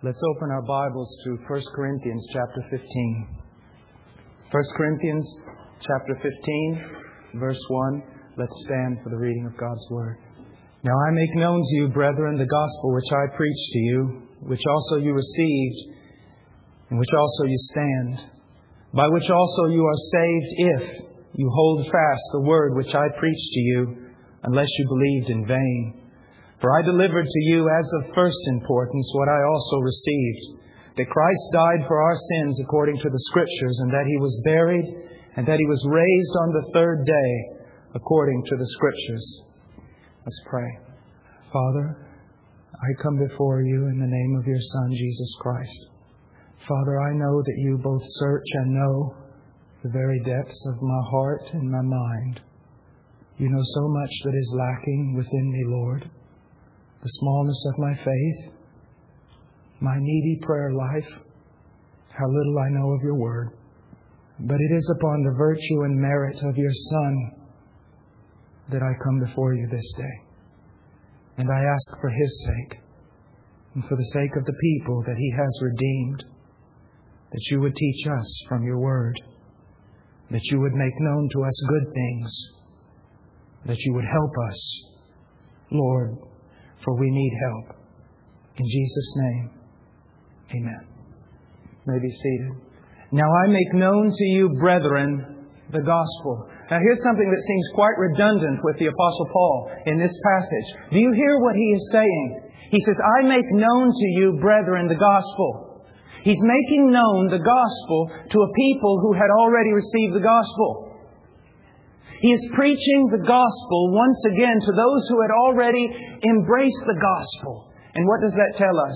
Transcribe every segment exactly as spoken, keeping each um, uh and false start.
Let's open our Bibles to First Corinthians chapter fifteen. First Corinthians chapter fifteen, verse one. Let's stand for the reading of God's Word. Now I make known to you, brethren, the gospel which I preached to you, which also you received, in which also you stand, by which also you are saved, if you hold fast the word which I preached to you, unless you believed in vain. For I delivered to you as of first importance what I also received, that Christ died for our sins according to the Scriptures, and that He was buried, and that He was raised on the third day according to the Scriptures. Let's pray. Father, I come before you in the name of your Son, Jesus Christ. Father, I know that you both search and know the very depths of my heart and my mind. You know so much that is lacking within me, Lord. The smallness of my faith, my needy prayer life, how little I know of your word. But it is upon the virtue and merit of your Son that I come before you this day. And I ask for His sake, and for the sake of the people that He has redeemed, that you would teach us from your word, that you would make known to us good things, that you would help us, Lord, for we need help. In Jesus' name, amen. You may be seated. Now I make known to you, brethren, the gospel. Now here's something that seems quite redundant with the Apostle Paul in this passage. Do you hear what he is saying? He says, I make known to you, brethren, the gospel. He's making known the gospel to a people who had already received the gospel. He is preaching the gospel once again to those who had already embraced the gospel. And what does that tell us?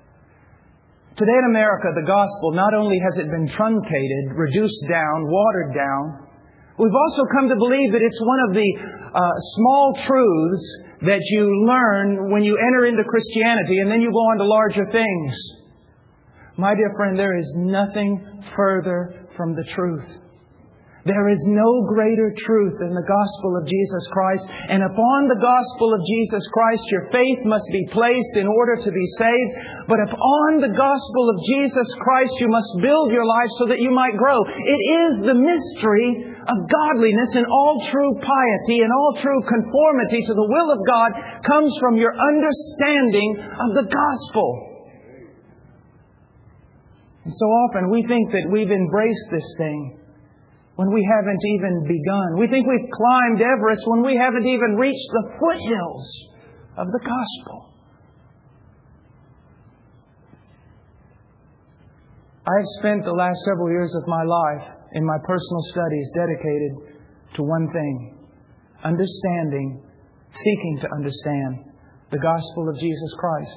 Today in America, the gospel, not only has it been truncated, reduced down, watered down, we've also come to believe that it's one of the uh, small truths that you learn when you enter into Christianity, and then you go on to larger things. My dear friend, there is nothing further from the truth. There is no greater truth than the gospel of Jesus Christ. And upon the gospel of Jesus Christ, your faith must be placed in order to be saved. But upon the gospel of Jesus Christ, you must build your life so that you might grow. It is the mystery of godliness, and all true piety and all true conformity to the will of God comes from your understanding of the gospel. And so often we think that we've embraced this thing when we haven't even begun. We think we've climbed Everest when we haven't even reached the foothills of the gospel. I've spent the last several years of my life in my personal studies dedicated to one thing: understanding, seeking to understand the gospel of Jesus Christ.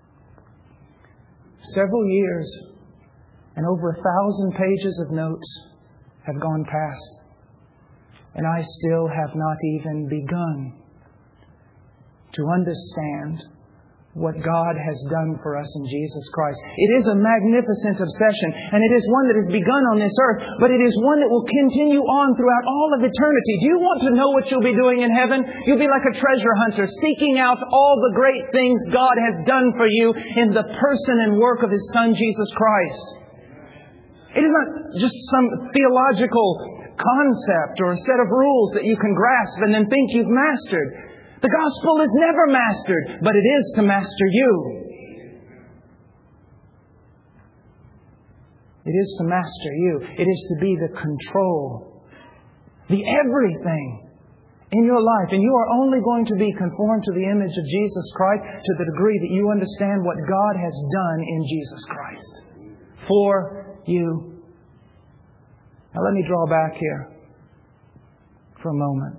Several years and over a thousand pages of notes have gone past, and I still have not even begun to understand what God has done for us in Jesus Christ. It is a magnificent obsession, and it is one that has begun on this earth, but it is one that will continue on throughout all of eternity. Do you want to know what you'll be doing in heaven? You'll be like a treasure hunter, seeking out all the great things God has done for you in the person and work of His Son, Jesus Christ. It is not just some theological concept or a set of rules that you can grasp and then think you've mastered. The gospel is never mastered, but it is to master you. It is to master you. It is to be the control, the everything in your life. And you are only going to be conformed to the image of Jesus Christ to the degree that you understand what God has done in Jesus Christ for you. Now let me draw back here for a moment.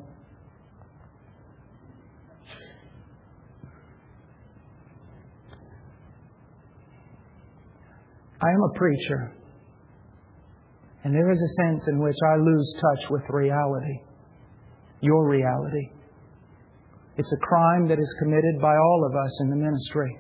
I am a preacher, and there is a sense in which I lose touch with reality, your reality. It's a crime that is committed by all of us in the ministry.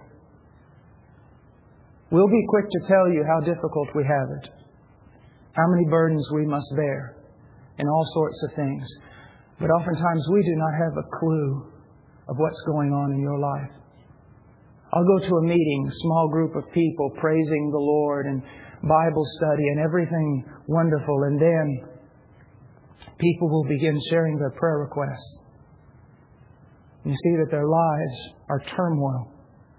We'll be quick to tell you how difficult we have it, how many burdens we must bear, and all sorts of things. But oftentimes we do not have a clue of what's going on in your life. I'll go to a meeting, a small group of people praising the Lord and Bible study and everything wonderful. And then people will begin sharing their prayer requests. You see that their lives are turmoil.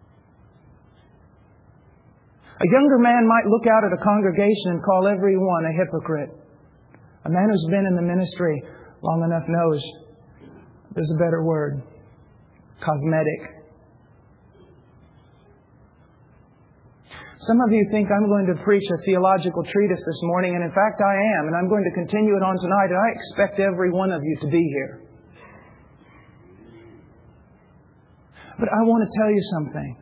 A younger man might look out at a congregation and call everyone a hypocrite. A man who's been in the ministry long enough knows there's a better word. Cosmetic. Some of you think I'm going to preach a theological treatise this morning, and in fact I am, and I'm going to continue it on tonight, and I expect every one of you to be here. But I want to tell you something.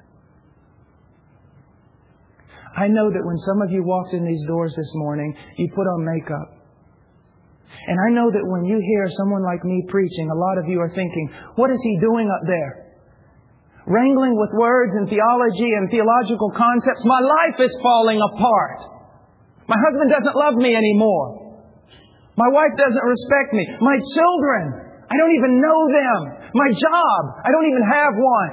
I know that when some of you walked in these doors this morning, you put on makeup. And I know that when you hear someone like me preaching, a lot of you are thinking, what is he doing up there? Wrangling with words and theology and theological concepts. My life is falling apart. My husband doesn't love me anymore. My wife doesn't respect me. My children, I don't even know them. My job, I don't even have one.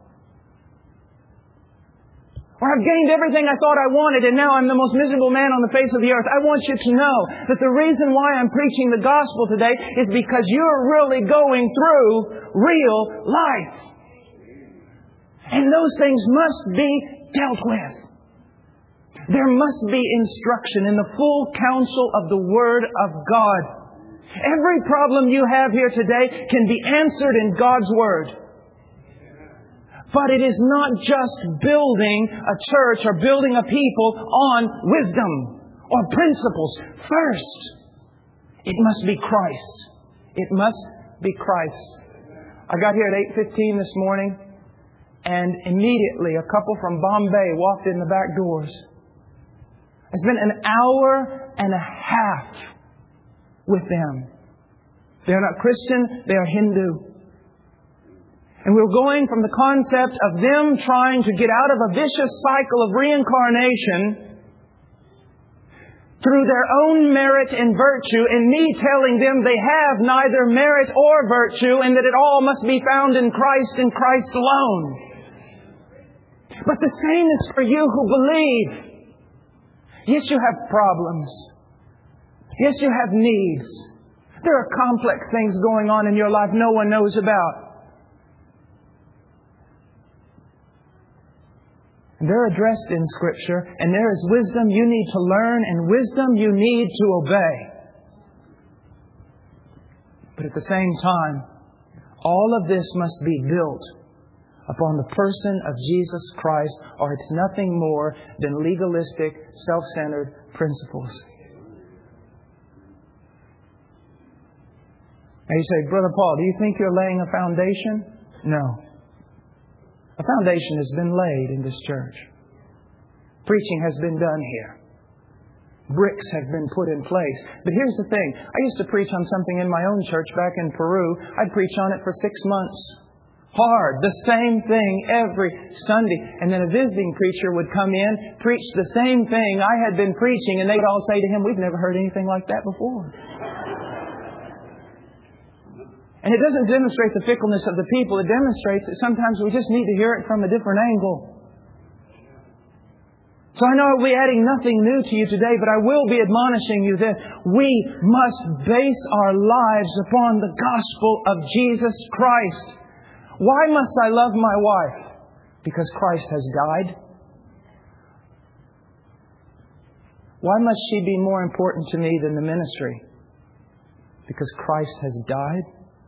Or I've gained everything I thought I wanted and now I'm the most miserable man on the face of the earth. I want you to know that the reason why I'm preaching the gospel today is because you're really going through real life. And those things must be dealt with. There must be instruction in the full counsel of the Word of God. Every problem you have here today can be answered in God's Word. But it is not just building a church or building a people on wisdom or principles. First, it must be Christ. It must be Christ. I got here at eight fifteen this morning, and immediately a couple from Bombay walked in the back doors. I spent an hour and a half with them. They're not Christian, they are Hindu. And we're going from the concept of them trying to get out of a vicious cycle of reincarnation through their own merit and virtue, and me telling them they have neither merit or virtue and that it all must be found in Christ and Christ alone. But the same is for you who believe. Yes, you have problems. Yes, you have needs. There are complex things going on in your life no one knows about. They're addressed in Scripture, and there is wisdom you need to learn and wisdom you need to obey. But at the same time, all of this must be built upon the person of Jesus Christ, or it's nothing more than legalistic, self-centered principles. Now you say, Brother Paul, do you think you're laying a foundation? No. A foundation has been laid in this church. Preaching has been done here. Bricks have been put in place. But here's the thing. I used to preach on something in my own church back in Peru. I'd preach on it for six months. Hard. The same thing every Sunday. And then a visiting preacher would come in, preach the same thing I had been preaching, and they'd all say to him, we've never heard anything like that before. And it doesn't demonstrate the fickleness of the people. It demonstrates that sometimes we just need to hear it from a different angle. So I know I'll be adding nothing new to you today, but I will be admonishing you this. We must base our lives upon the gospel of Jesus Christ. Why must I love my wife? Because Christ has died. Why must she be more important to me than the ministry? Because Christ has died.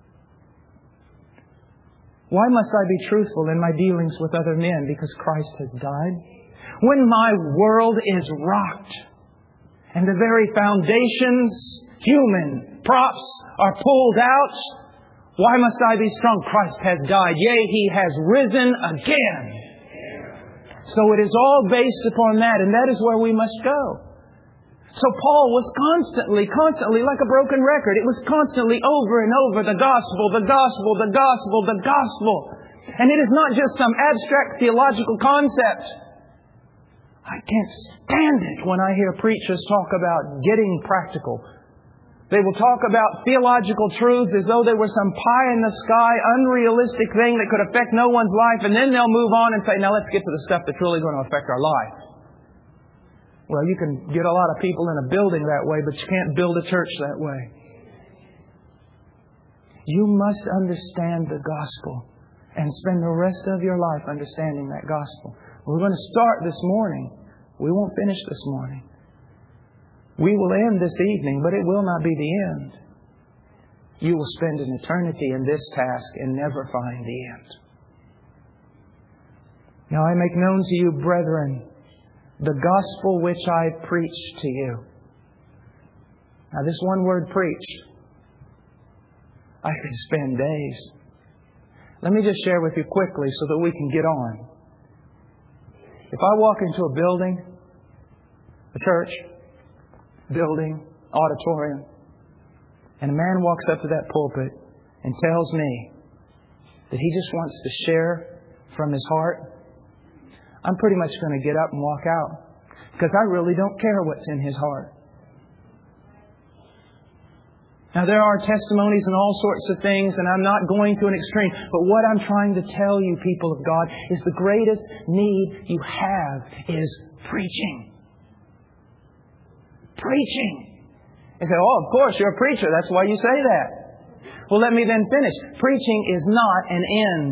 Why must I be truthful in my dealings with other men? Because Christ has died. When my world is rocked and the very foundations, human props, are pulled out, why must I be strong? Christ has died. Yea, He has risen again. So it is all based upon that, and that is where we must go. So Paul was constantly, constantly, like a broken record. It was constantly over and over, the gospel, the gospel, the gospel, the gospel. And it is not just some abstract theological concept. I can't stand it when I hear preachers talk about getting practical. They will talk about theological truths as though they were some pie-in-the-sky, unrealistic thing that could affect no one's life. And then they'll move on and say, now let's get to the stuff that's really going to affect our life. Well, you can get a lot of people in a building that way, but you can't build a church that way. You must understand the gospel and spend the rest of your life understanding that gospel. We're going to start this morning. We won't finish this morning. We will end this evening, but it will not be the end. You will spend an eternity in this task and never find the end. Now I make known to you, brethren, the gospel which I preach to you. Now this one word, preach, I could spend days. Let me just share with you quickly so that we can get on. If I walk into a building, a church, building, auditorium, and a man walks up to that pulpit and tells me that he just wants to share from his heart, I'm pretty much going to get up and walk out because I really don't care what's in his heart. Now, there are testimonies and all sorts of things, and I'm not going to an extreme. But what I'm trying to tell you, people of God, is the greatest need you have is preaching. Preaching. And say, oh, of course, you're a preacher. That's why you say that. Well, let me then finish. Preaching is not an end.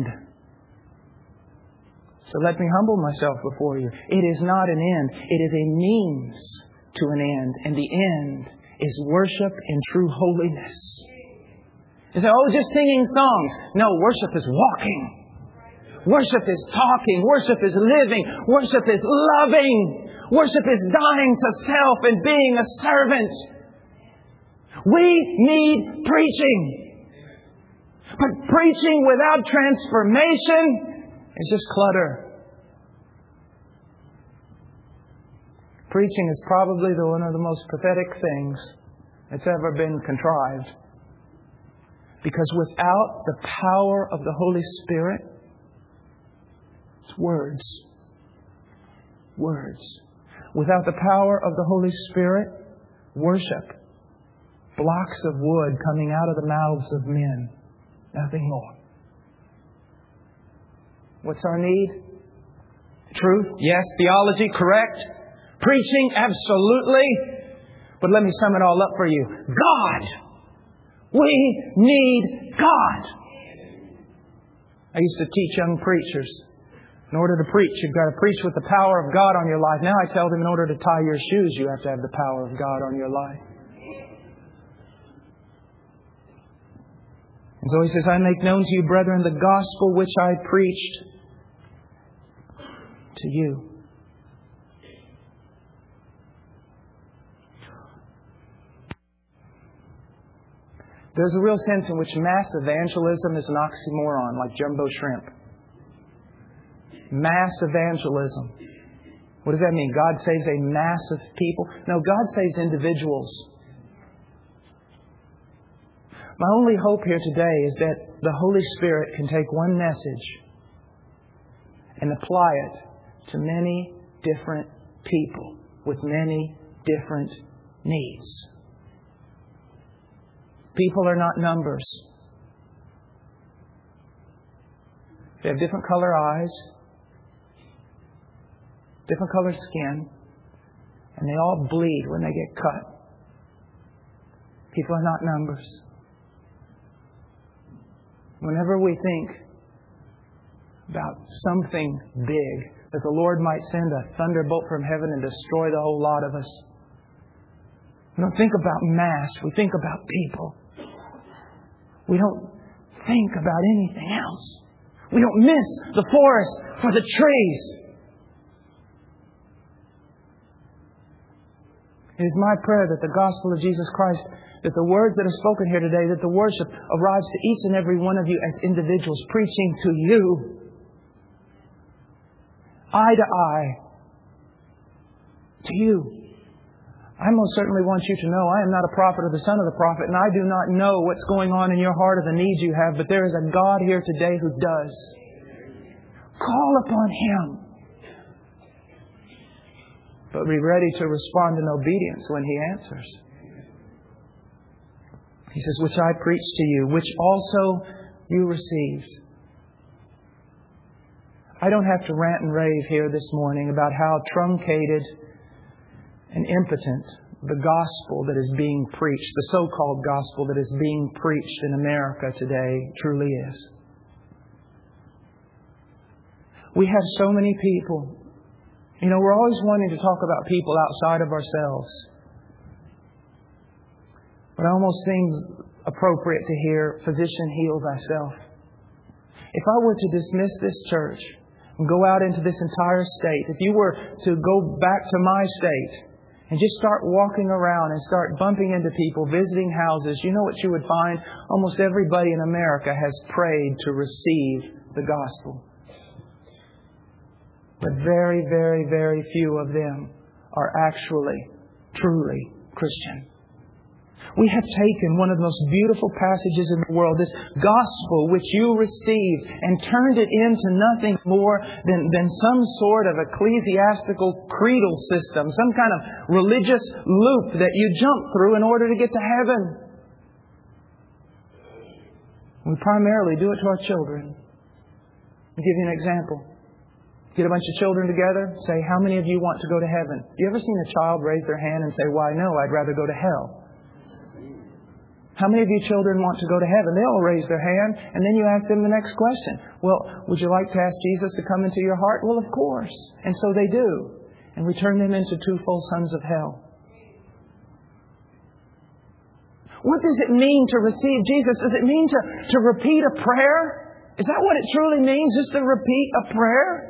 So let me humble myself before you. It is not an end. It is a means to an end. And the end is worship in true holiness. You say, oh, just singing songs. No, worship is walking. Worship is talking. Worship is living. Worship is loving. Worship is dying to self and being a servant. We need preaching. But preaching without transformation is just clutter. Preaching is probably the one of the most pathetic things that's ever been contrived. Because without the power of the Holy Spirit, it's words. Words. Without the power of the Holy Spirit, worship. Blocks of wood coming out of the mouths of men. Nothing more. What's our need? Truth? Yes. Theology? Correct. Preaching? Absolutely. But let me sum it all up for you. God. We need God. I used to teach young preachers. In order to preach, you've got to preach with the power of God on your life. Now I tell them in order to tie your shoes, you have to have the power of God on your life. And so he says, I make known to you, brethren, the gospel which I preached to you. There's a real sense in which mass evangelism is an oxymoron, like jumbo shrimp. Mass evangelism. What does that mean? God saves a mass of people? No, God saves individuals. My only hope here today is that the Holy Spirit can take one message and apply it to many different people with many different needs. People are not numbers. They have different color eyes, different color skin, and they all bleed when they get cut. People are not numbers. Whenever we think about something big, that the Lord might send a thunderbolt from heaven and destroy the whole lot of us, we don't think about mass. We think about people. We don't think about anything else. We don't miss the forest for the trees. It is my prayer that the gospel of Jesus Christ, that the words that are spoken here today, that the worship arrives to each and every one of you as individuals, preaching to you, eye to eye, to you. I most certainly want you to know I am not a prophet or the son of the prophet, and I do not know what's going on in your heart or the needs you have, but there is a God here today who does. Call upon Him. But be ready to respond in obedience when He answers. He says, which I preached to you, which also you received. I don't have to rant and rave here this morning about how truncated and impotent the gospel that is being preached, the so-called gospel that is being preached in America today truly is. We have so many people. You know, we're always wanting to talk about people outside of ourselves. But it almost seems appropriate to hear, physician, heal thyself. If I were to dismiss this church and go out into this entire state, if you were to go back to my state and just start walking around and start bumping into people, visiting houses, you know what you would find? Almost everybody in America has prayed to receive the gospel. But very, very, very few of them are actually, truly Christian. We have taken one of the most beautiful passages in the world, this gospel which you received, and turned it into nothing more than, than some sort of ecclesiastical creedal system, some kind of religious loop that you jump through in order to get to heaven. We primarily do it to our children. I'll give you an example. Get a bunch of children together, say, how many of you want to go to heaven? You ever seen a child raise their hand and say, why, no, I'd rather go to hell? How many of you children want to go to heaven? They all raise their hand, and then you ask them the next question. Well, would you like to ask Jesus to come into your heart? Well, of course. And so they do. And we turn them into twofold sons of hell. What does it mean to receive Jesus? Does it mean to, to repeat a prayer? Is that what it truly means, just to repeat a prayer?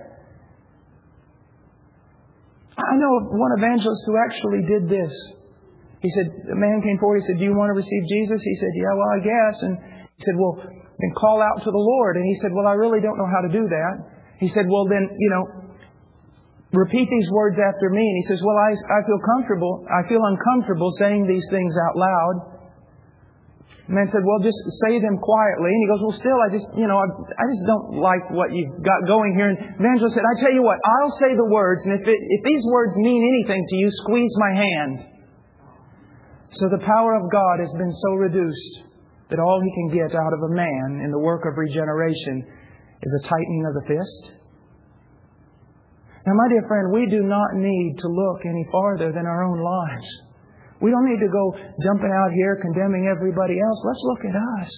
I know of one evangelist who actually did this. He said, a man came forward, he said, do you want to receive Jesus? He said, yeah, well, I guess. And he said, well, then call out to the Lord. And he said, well, I really don't know how to do that. He said, well, then, you know, repeat these words after me. And he says, well, I, I feel comfortable. I feel uncomfortable saying these things out loud. The man said, well, just say them quietly. And he goes, well, still, I just, you know, I, I just don't like what you've got going here. And the evangelist said, I tell you what, I'll say the words. And if, it, if these words mean anything to you, squeeze my hand. So the power of God has been so reduced that all He can get out of a man in the work of regeneration is a tightening of the fist. Now, my dear friend, we do not need to look any farther than our own lives. We don't need to go jumping out here condemning everybody else. Let's look at us.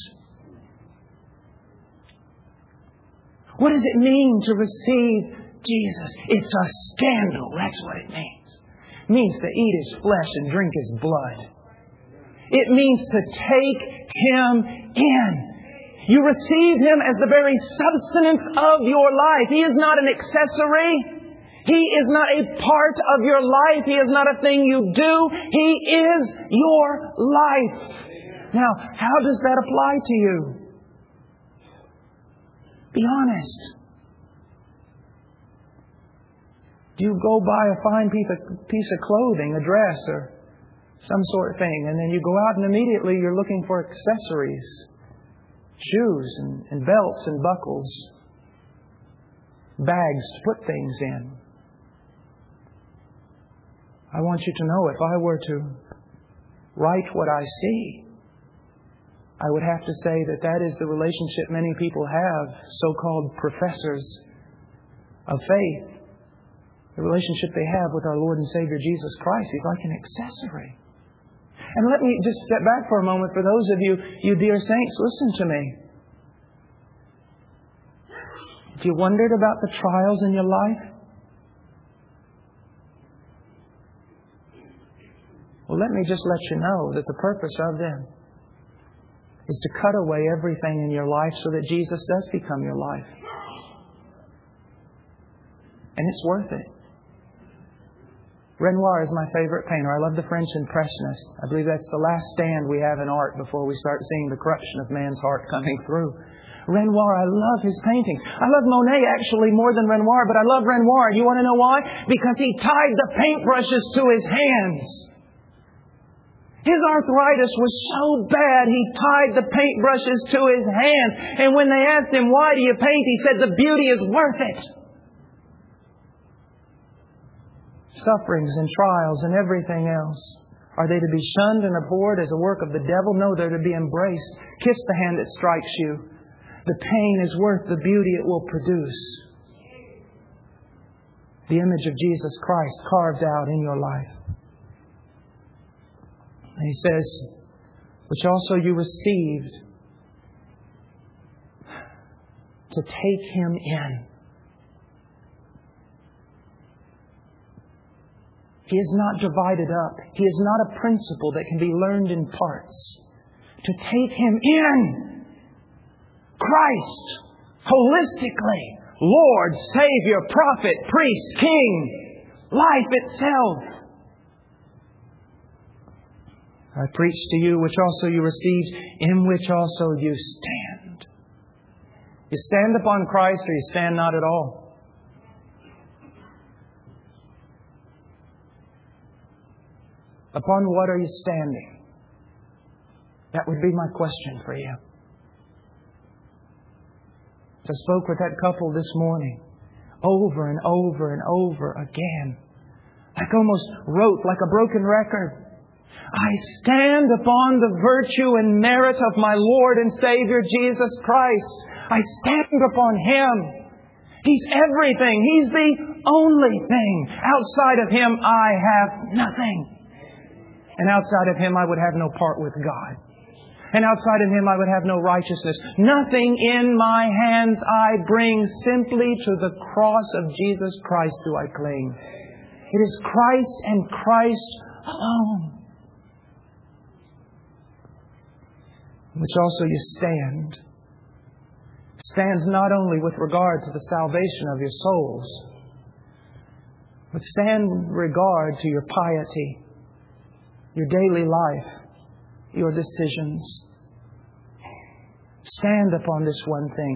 What does it mean to receive Jesus? It's a scandal. That's what it means. It means to eat His flesh and drink His blood. It means to take Him in. You receive Him as the very substance of your life. He is not an accessory. He is not a part of your life. He is not a thing you do. He is your life. Now, how does that apply to you? Be honest. Do you go buy a fine piece of, piece of clothing, a dress or some sort of thing, and then you go out and immediately you're looking for accessories, shoes and, and belts and buckles, bags to put things in? I want you to know, if I were to write what I see, I would have to say that that is the relationship many people have, so-called professors of faith. The relationship they have with our Lord and Savior Jesus Christ. He's like an accessory. And let me just step back for a moment. For those of you, you dear saints, listen to me. If you wondered about the trials in your life, well, let me just let you know that the purpose of them is to cut away everything in your life so that Jesus does become your life. And it's worth it. Renoir is my favorite painter. I love the French Impressionists. I believe that's the last stand we have in art before we start seeing the corruption of man's heart coming through. Renoir, I love his paintings. I love Monet actually more than Renoir, but I love Renoir. You want to know why? Because he tied the paintbrushes to his hands. His arthritis was so bad, he tied the paintbrushes to his hands. And when they asked him, why do you paint? He said, the beauty is worth it. Sufferings and trials and everything else Are they to be shunned and abhorred as a work of the devil? No, they're to be embraced. Kiss the hand that strikes you. The pain is worth the beauty it will produce. The image of Jesus Christ carved out in your life. And He says, which also you received, to take Him in. He is not divided up. He is not a principle that can be learned in parts. To take Him in. Christ, holistically, Lord, Savior, Prophet, Priest, King, life itself. I preach to you which also you received, in which also you stand. You stand upon Christ or you stand not at all. Upon what are you standing? That would be my question for you. I spoke with that couple this morning, over and over and over again. Like almost wrote like a broken record. I stand upon the virtue and merit of my Lord and Savior Jesus Christ. I stand upon Him. He's everything. He's the only thing. Outside of Him, I have nothing. And outside of Him, I would have no part with God. And outside of Him, I would have no righteousness. Nothing in my hands I bring. Simply to the cross of Jesus Christ do I cling. It is Christ and Christ alone. Which also you stand. Stand not only with regard to the salvation of your souls, but stand in regard to your piety, your daily life, your decisions. Stand upon this one thing.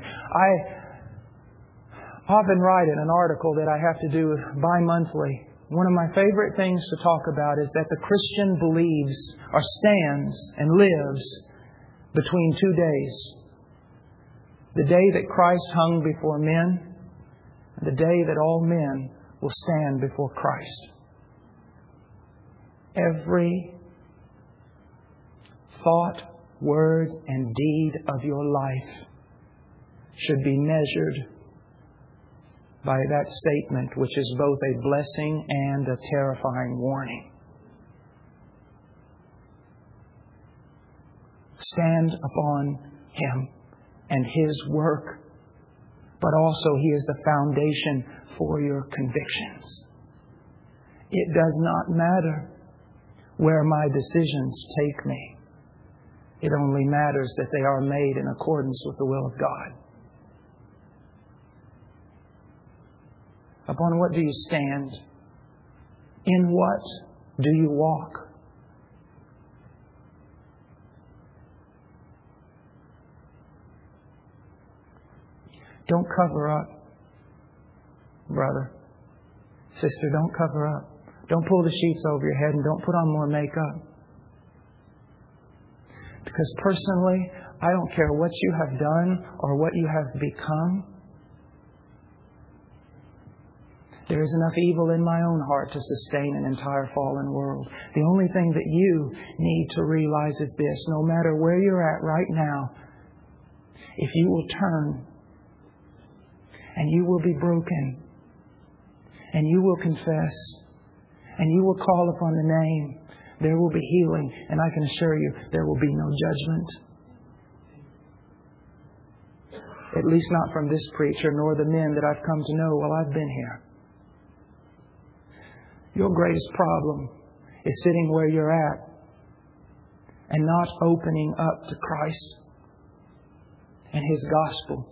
I often write in an article that I have to do bi-monthly. One of my favorite things to talk about is that the Christian believes or stands and lives between two days. The day that Christ hung before men, and the day that all men will stand before Christ. Every thought, word, and deed of your life should be measured by that statement, which is both a blessing and a terrifying warning. Stand upon Him and His work, but also He is the foundation for your convictions. It does not matter where my decisions take me. It only matters that they are made in accordance with the will of God. Upon what do you stand? In what do you walk? Don't cover up, brother. Sister, don't cover up. Don't pull the sheets over your head and don't put on more makeup. Because personally, I don't care what you have done or what you have become. There is enough evil in my own heart to sustain an entire fallen world. The only thing that you need to realize is this. No matter where you're at right now, if you will turn and you will be broken and you will confess and you will call upon the name, there will be healing, and I can assure you there will be no judgment. At least not from this preacher nor the men that I've come to know while I've been here. Your greatest problem is sitting where you're at and not opening up to Christ and His gospel.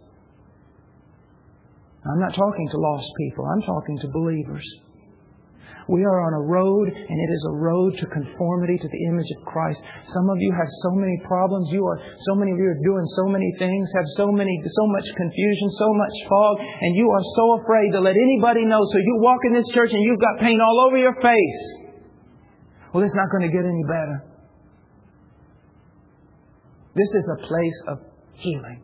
I'm not talking to lost people. I'm talking to believers. We are on a road, and it is a road to conformity to the image of Christ. Some of you have so many problems. You are so many of you are doing so many things, have so many, so much confusion, so much fog, and you are so afraid to let anybody know. So you walk in this church and you've got paint all over your face. Well, it's not going to get any better. This is a place of healing.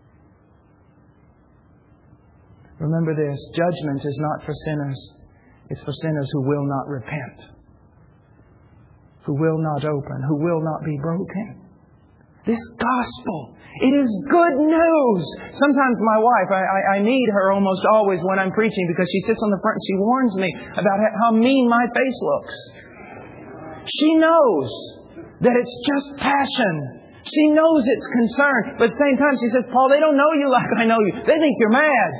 Remember this, judgment is not for sinners. It's for sinners who will not repent, who will not open, who will not be broken. This gospel, it is good news. Sometimes my wife, I, I, I need her almost always when I'm preaching because she sits on the front and she warns me about how mean my face looks. She knows that it's just passion. She knows it's concern. But at the same time, she says, Paul, they don't know you like I know you. They think you're mad.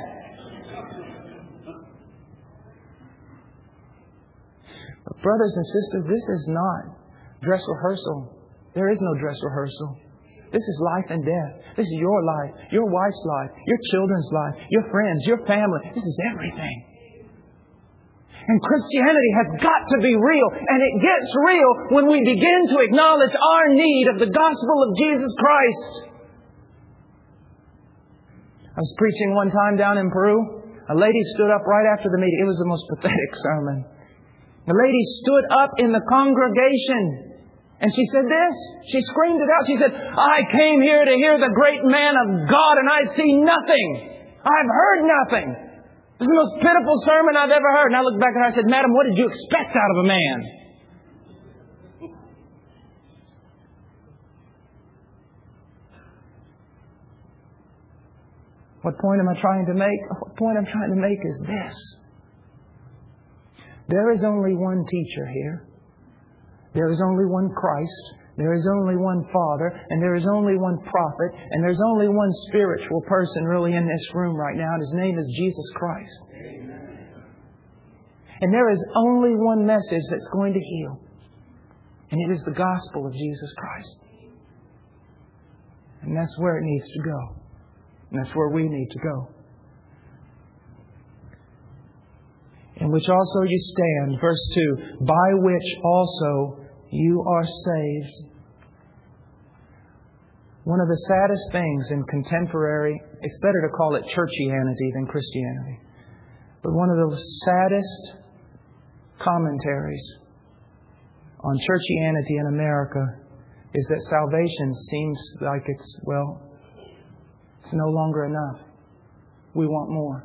But brothers and sisters, this is not dress rehearsal. There is no dress rehearsal. This is life and death. This is your life, your wife's life, your children's life, your friends, your family. This is everything. And Christianity has got to be real. And it gets real when we begin to acknowledge our need of the gospel of Jesus Christ. I was preaching one time down in Peru. A lady stood up right after the meeting. It was the most pathetic sermon. The lady stood up in the congregation. And she said this. She screamed it out. She said, I came here to hear the great man of God and I see nothing. I've heard nothing. This is the most pitiful sermon I've ever heard. And I looked back at her and I said, Madam, what did you expect out of a man? What point am I trying to make? What point I'm trying to make is this. There is only one teacher here. There is only one Christ. There is only one Father. And there is only one prophet. And there's only one spiritual person really in this room right now. And His name is Jesus Christ. Amen. And there is only one message that's going to heal. And it is the gospel of Jesus Christ. And that's where it needs to go. And that's where we need to go. In which also you stand, verse two, by which also you are saved. One of the saddest things in contemporary, it's better to call it churchianity than Christianity, but one of the saddest commentaries on churchianity in America is that salvation seems like it's, well, it's no longer enough. We want more.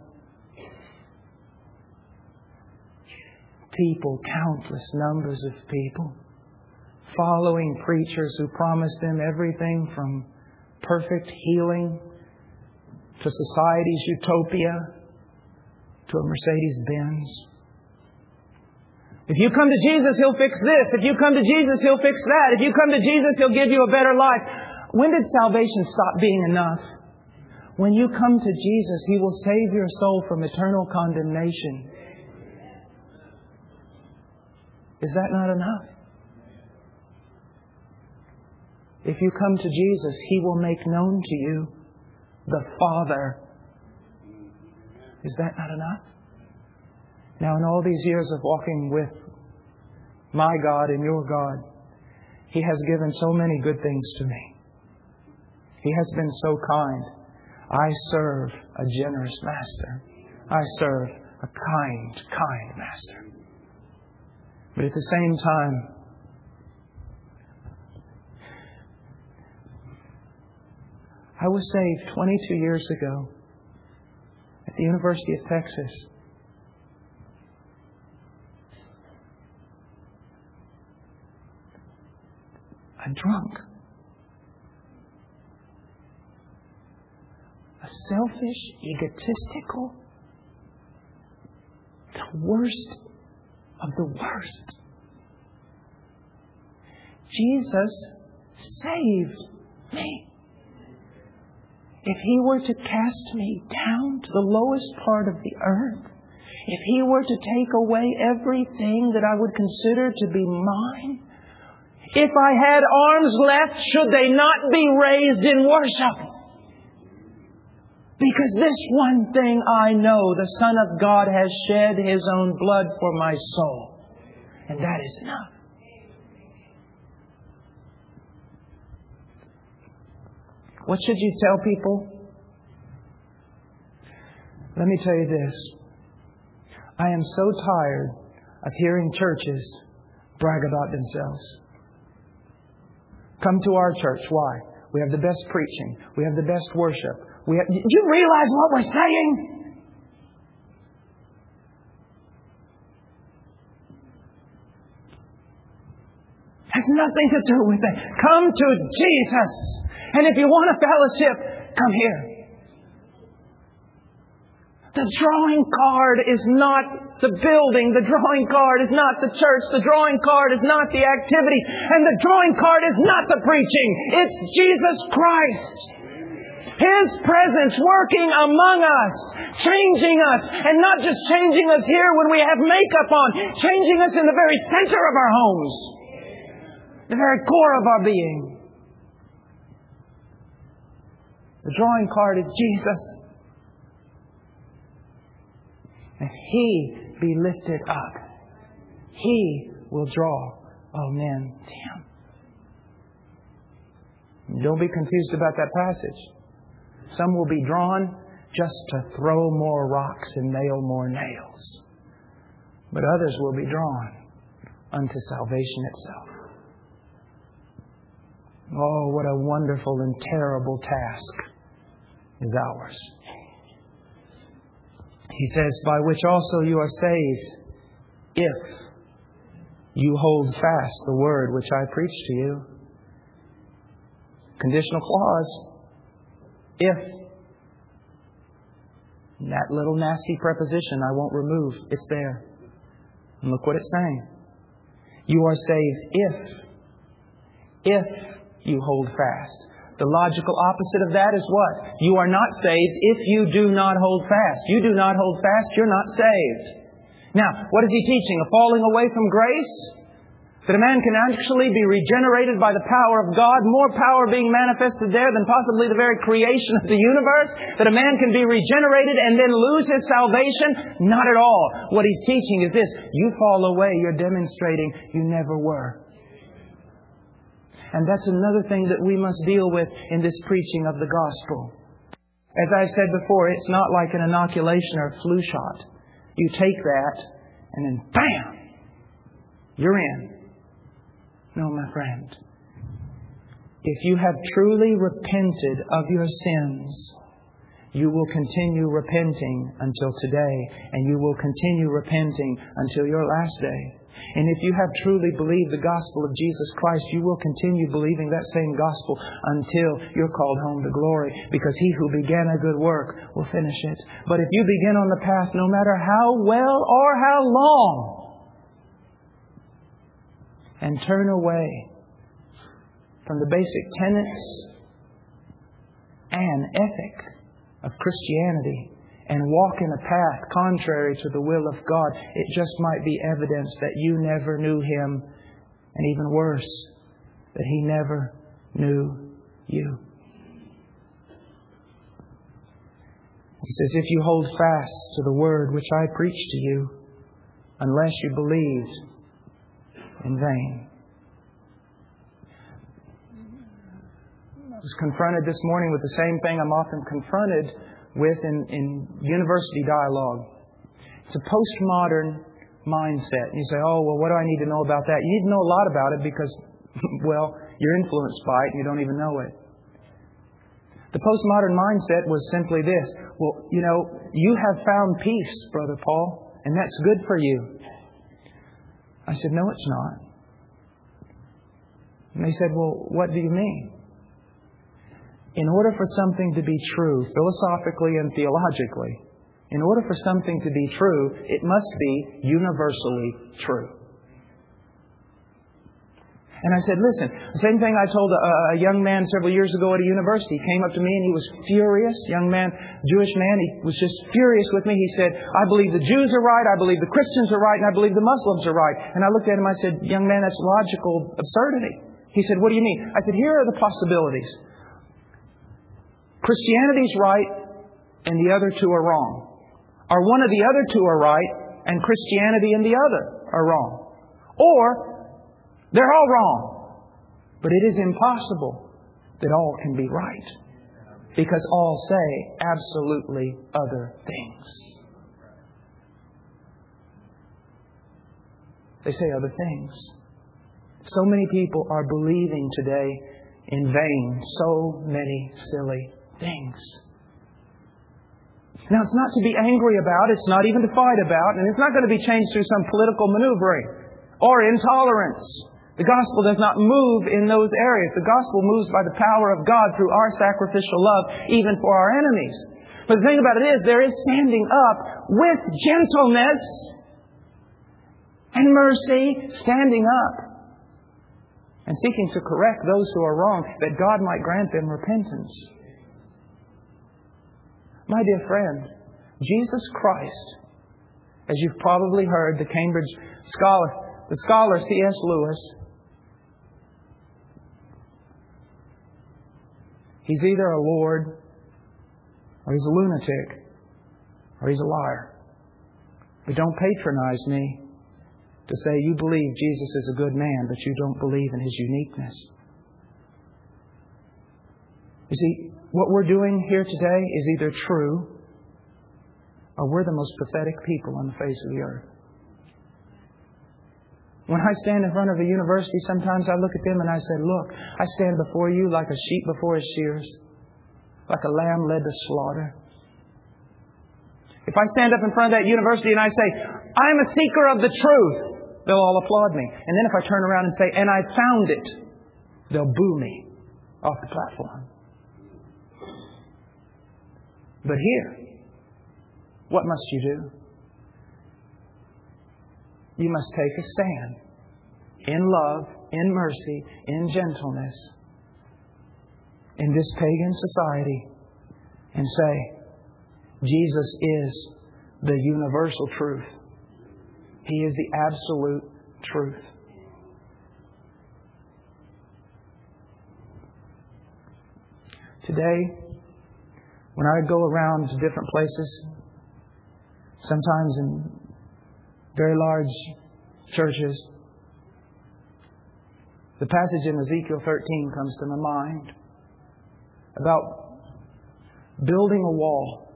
People, countless numbers of people, following preachers who promise them everything from perfect healing to society's utopia to a Mercedes-Benz. If you come to Jesus, He'll fix this. If you come to Jesus, He'll fix that. If you come to Jesus, He'll give you a better life. When did salvation stop being enough? When you come to Jesus, He will save your soul from eternal condemnation. Is that not enough? If you come to Jesus, He will make known to you the Father. Is that not enough? Now, in all these years of walking with my God and your God, He has given so many good things to me. He has been so kind. I serve a generous Master. I serve a kind, kind Master. But at the same time, I was saved twenty-two years ago at the University of Texas. A drunk. A selfish, egotistical, the worst of the worst. Jesus saved me. If He were to cast me down to the lowest part of the earth, if He were to take away everything that I would consider to be mine, if I had arms left, should they not be raised in worship? Because this one thing I know, the Son of God has shed His own blood for my soul. And that is enough. What should you tell people? Let me tell you this. I am so tired of hearing churches brag about themselves. Come to our church. Why? We have the best preaching. We have the best worship. We have, do you realize what we're saying? Has nothing to do with that. Come to Jesus. And if you want a fellowship, come here. The drawing card is not the building. The drawing card is not the church. The drawing card is not the activity. And the drawing card is not the preaching. It's Jesus Christ. His presence working among us, changing us, and not just changing us here when we have makeup on, changing us in the very center of our homes, the very core of our being. The drawing card is Jesus. If He be lifted up, He will draw all men to Him. Don't be confused about that passage. Some will be drawn just to throw more rocks and nail more nails. But others will be drawn unto salvation itself. Oh, what a wonderful and terrible task is ours. He says, by which also you are saved, if you hold fast the word which I preached to you. Conditional clause. If. That little nasty preposition I won't remove. It's there. And look what it's saying. You are saved if. If you hold fast. The logical opposite of that is what? You are not saved if you do not hold fast. You do not hold fast, you're not saved. Now, what is he teaching? A falling away from grace? That a man can actually be regenerated by the power of God, more power being manifested there than possibly the very creation of the universe? That a man can be regenerated and then lose his salvation? Not at all. What he's teaching is this. You fall away, you're demonstrating you never were. And that's another thing that we must deal with in this preaching of the gospel. As I said before, it's not like an inoculation or a flu shot. You take that and then bam! You're in. No, my friend. If you have truly repented of your sins, you will continue repenting until today, and you will continue repenting until your last day. And if you have truly believed the gospel of Jesus Christ, you will continue believing that same gospel until you're called home to glory. Because He who began a good work will finish it. But if you begin on the path, no matter how well or how long, and turn away from the basic tenets and ethic of Christianity and walk in a path contrary to the will of God, it just might be evidence that you never knew Him, and even worse, that He never knew you. He says, if you hold fast to the word which I preached to you, unless you believed in vain. I was confronted this morning with the same thing I'm often confronted with in, in university dialogue. It's a postmodern mindset. And you say, oh, well, what do I need to know about that? You need to know a lot about it because, well, you're influenced by it and you don't even know it. The postmodern mindset was simply this. Well, you know, you have found peace, Brother Paul, and that's good for you. I said, no, it's not. And they said, well, what do you mean? In order for something to be true, philosophically and theologically, in order for something to be true, it must be universally true. And I said, listen, the same thing I told a, a young man several years ago at a university. He came up to me and he was furious. Young man, Jewish man, he was just furious with me. He said, I believe the Jews are right, I believe the Christians are right, and I believe the Muslims are right. And I looked at him and I said, young man, that's logical absurdity. He said, what do you mean? I said, here are the possibilities. Christianity's right and the other two are wrong. Or one of the other two are right and Christianity and the other are wrong. Or they're all wrong. But it is impossible that all can be right. Because all say absolutely other things. They say other things. So many people are believing today in vain so many silly things. Now, it's not to be angry about. It's not even to fight about. And it's not going to be changed through some political maneuvering or intolerance. The gospel does not move in those areas. The gospel moves by the power of God through our sacrificial love, even for our enemies. But the thing about it is, there is standing up with gentleness and mercy, standing up and seeking to correct those who are wrong, that God might grant them repentance. My dear friend, Jesus Christ, as you've probably heard, the Cambridge scholar, the scholar C S Lewis, he's either a Lord, or he's a lunatic, or he's a liar. But don't patronize me to say you believe Jesus is a good man, but you don't believe in His uniqueness. You see, what we're doing here today is either true, or we're the most pathetic people on the face of the earth. When I stand in front of a university, sometimes I look at them and I say, look, I stand before you like a sheep before his shears, like a lamb led to slaughter. If I stand up in front of that university and I say, I'm a seeker of the truth, they'll all applaud me. And then if I turn around and say, and I found it, they'll boo me off the platform. But here, what must you do? You must take a stand in love, in mercy, in gentleness in this pagan society and say, Jesus is the universal truth. He is the absolute truth. Today, when I go around to different places, sometimes in very large churches, the passage in Ezekiel thirteen comes to my mind about building a wall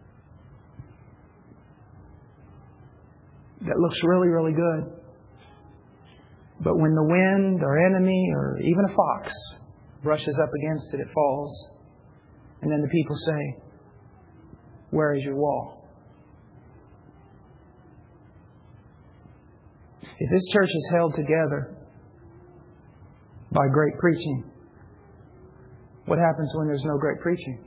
that looks really, really good. But when the wind or enemy or even a fox brushes up against it, it falls. And then the people say, where is your wall? If this church is held together by great preaching, what happens when there's no great preaching?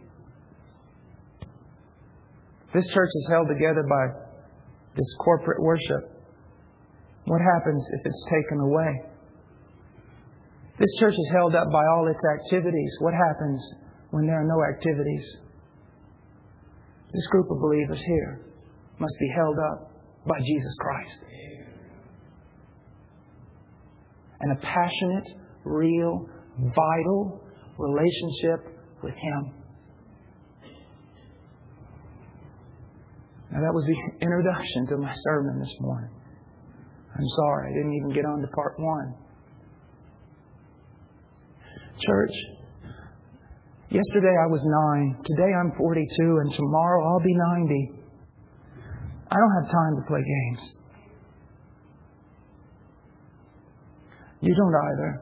If this church is held together by this corporate worship, what happens if it's taken away? This church is held up by all its activities. What happens when there are no activities? This group of believers here must be held up by Jesus Christ. And a passionate, real, vital relationship with Him. Now that was the introduction to my sermon this morning. I'm sorry, I didn't even get on to part one. Church, yesterday I was nine. Today I'm forty-two, and tomorrow I'll be ninety. I don't have time to play games. You don't either.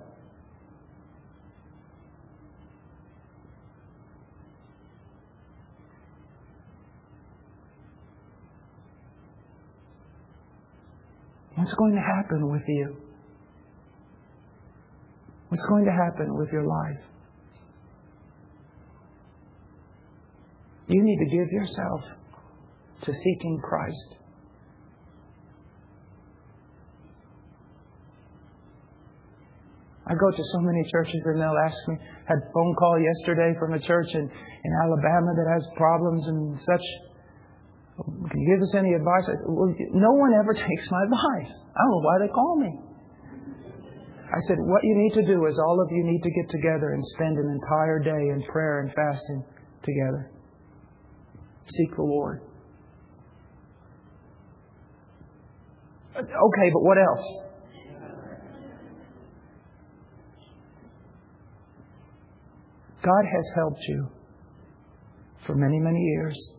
What's going to happen with you? What's going to happen with your life? You need to give yourself to seeking Christ. I go to so many churches and they'll ask me, had a phone call yesterday from a church in, in Alabama that has problems and such. Can you give us any advice? I said, well, no one ever takes my advice. I don't know why they call me. I said, what you need to do is all of you need to get together and spend an entire day in prayer and fasting together. Seek the Lord. Okay, but what else? God has helped you for many, many years.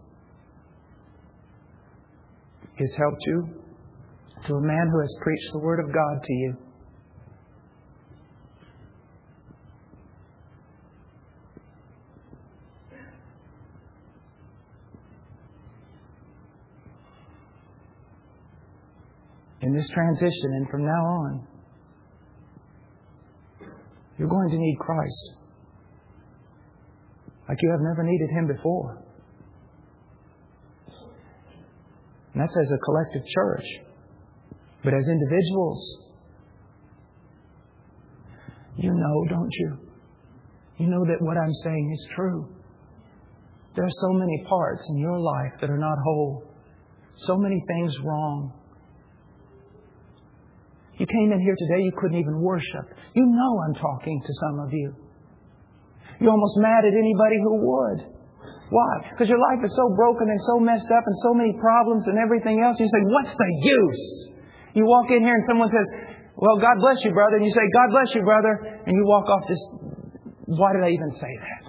He has helped you to a man who has preached the Word of God to you. In this transition and from now on, You're going to need Christ like you have never needed Him before. And that's as a collective church. But as individuals, you know, don't you? You know that what I'm saying is true. There are so many parts in your life that are not whole. So many things wrong. You came in here today, you couldn't even worship. You know I'm talking to some of you. You're almost mad at anybody who would. Why? Because your life is so broken and so messed up and so many problems and everything else. You say, what's the use? You walk in here and someone says, well, God bless you, brother. And you say, God bless you, brother. And you walk off this, why did I even say that?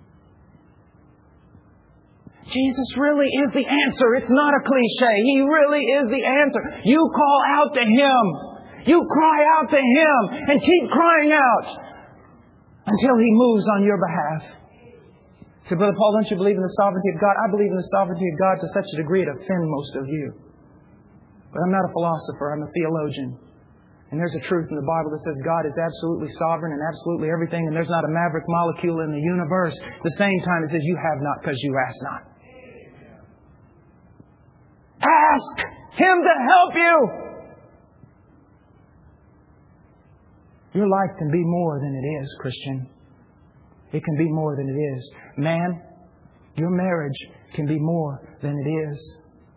Jesus really is the answer. It's not a cliche. He really is the answer. You call out to Him. You cry out to Him and keep crying out until He moves on your behalf. So, Brother Paul, don't you believe in the sovereignty of God? I believe in the sovereignty of God to such a degree it offends most of you. But I'm not a philosopher. I'm a theologian. And there's a truth in the Bible that says God is absolutely sovereign and absolutely everything, and there's not a maverick molecule in the universe. At the same time, it says you have not because you ask not. Ask Him to help you. Your life can be more than it is, Christian. It can be more than it is. Man, your marriage can be more than it is.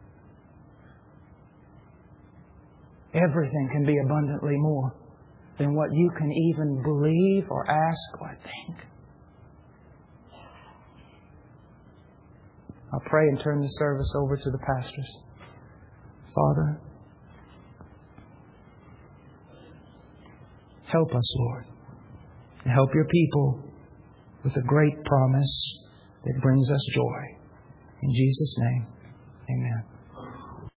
Everything can be abundantly more than what you can even believe or ask or think. I'll pray and turn the service over to the pastors. Father, help us, Lord. And help your people with a great promise that brings us joy. In Jesus' name, amen.